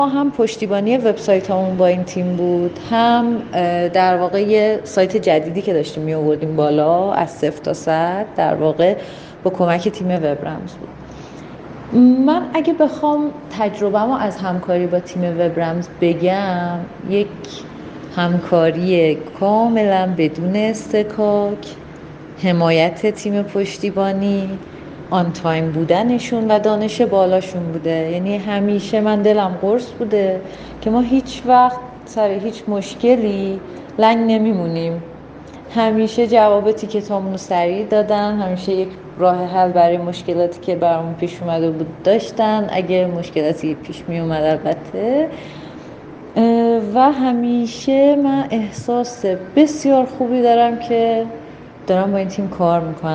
ما هم پشتیبانی وبسایت همون با این تیم بود، هم در واقع یه سایت جدیدی که داشتیم می آوردیم بالا از 0 تا 100 در واقع با کمک تیم وبرمز بود. من اگه بخوام تجربه‌مو از همکاری با تیم وبرمز بگم، یک همکاری کاملا بدون استکاک، حمایت تیم پشتیبانی، آن تایم بودنشون و دانش بالاشون بوده. یعنی همیشه من دلم قرص بوده که ما هیچ وقت سر هیچ مشکلی لنگ نمیمونیم، همیشه جواب تیکتامون رو سریع دادن، همیشه یک راه حل برای مشکلاتی که برامون پیش اومده بود داشتن، اگه مشکلاتی پیش می اومد البته. و همیشه من احساس بسیار خوبی دارم که دارم با این تیم کار میکنم.